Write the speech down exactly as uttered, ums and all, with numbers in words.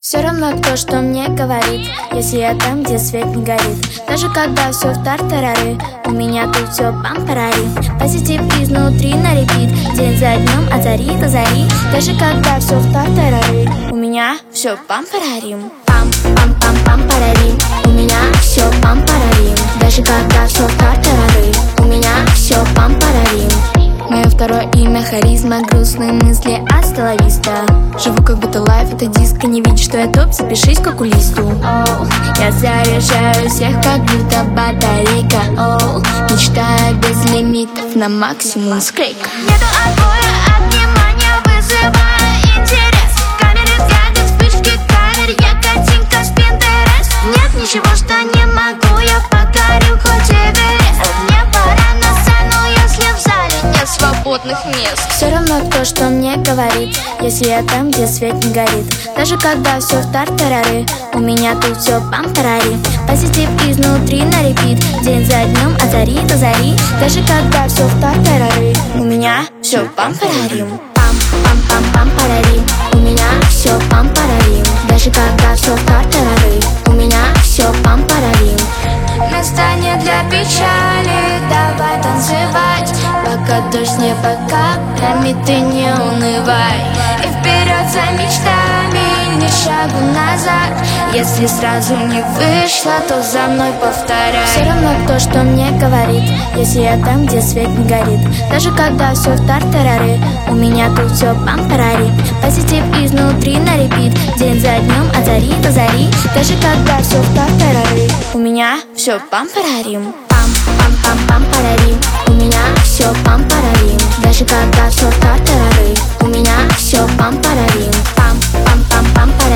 Все равно кто что мне говорит, если я там, где свет не горит. Даже когда все в тартарары, у меня тут все пам-парари. Позитив изнутри на репит, день за днем от зари до зари. Даже когда все в тартарары, у меня все пам-парарим. Пам-пам-пам-пам-парари, у меня все пам-парарим. Даже когда все в тартарары, у меня все пам-парарим. Мое второе имя харизма, грустные мысли асталависта. Живу как будто лайф, это диско, не видишь, что я топ, запишись к окулисту. oh, Я заряжаю всех, как будто батарейка. oh, Мечтая без лимитов на максимум скрейк. Нету отбоя от внимания, вызывая интерес. Камеры взгляды, вспышки камер, я картинка с Pinterest. Нет ничего, что не могу, я покорю хоть Эверест. Мне пора на сцену, если в зале нет свободных мест. Все равно кто что мне говорит, если я там, где свет не горит. Даже когда все в тартарары, у меня тут все пам-парари. Позитив изнутри на репит, день за днем от зари до зари. Даже когда все в тартарары, у меня все пам-парарим. Пам-пам-пам-пам-парари, у меня все пам-парарим. Даже когда все в тартарары, у меня все пам-парарим. Место не для печали, давай танцевать. Пока дождь не под каплями, ты не унывай. И вперед за мечтами, ни шагу назад. Если сразу не вышло, то за мной повторяй. Все равно кто что мне говорит, если я там, где свет не горит. Даже когда все в тартарары, у меня тут все пам-парари. Позитив изнутри на репит, день за днем от зари до зари. Даже когда все в тартарары, у меня все пам-парарим. Пам-пам-пам-пам-парарим, у меня все пам-парарим. Даже когда все в тартарары, у меня все пам-парарим. Пам-пам-пам-пам-парарим.